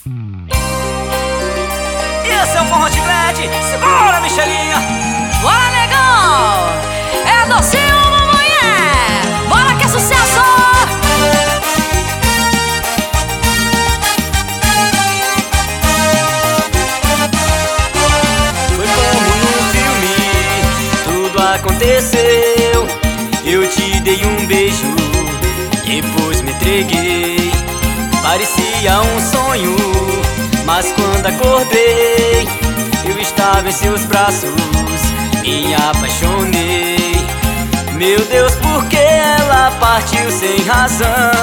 E esse é o forró chiclete. Segura, Michelinha. Bora, negão! É docinho, mulher! Bora que é sucesso! Foi como no filme, tudo aconteceu. Eu te dei um beijo, depois me entreguei. Parecia um sonho, mas quando acordei, eu estava em seus braços, me apaixonei. Meu Deus, por que ela partiu sem razão?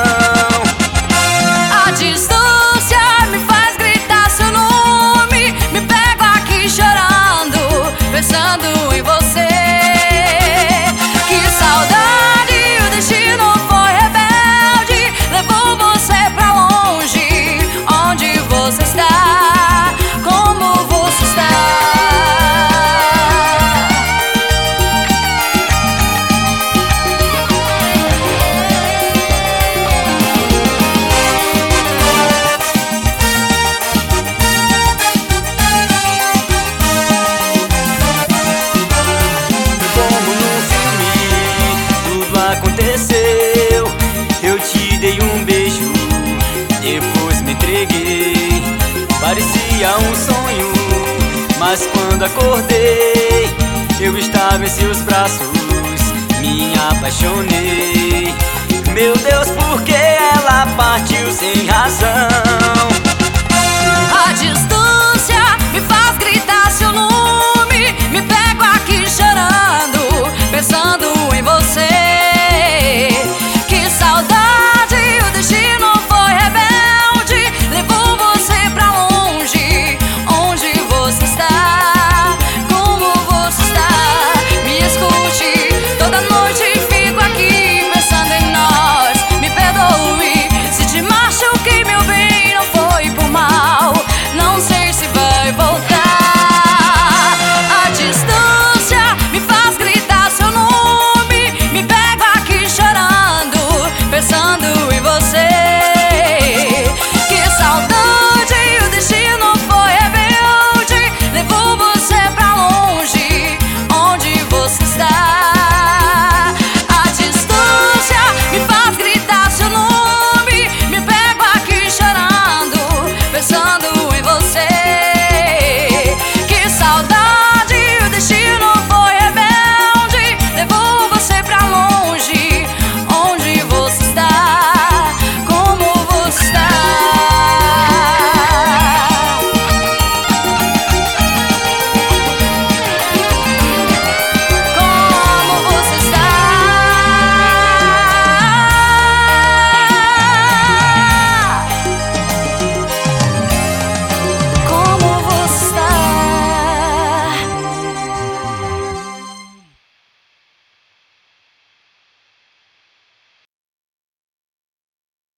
A distância me faz gritar seu nome. Me pego aqui chorando, pensando em você. Que saudade, o destino foi rebelde, levou você pra longe. Onde você está? Como você está? Aconteceu, eu te dei um beijo, depois me entreguei. Parecia um sonho, mas quando acordei, eu estava em seus braços, me apaixonei. Meu Deus, por que ela partiu sem razão?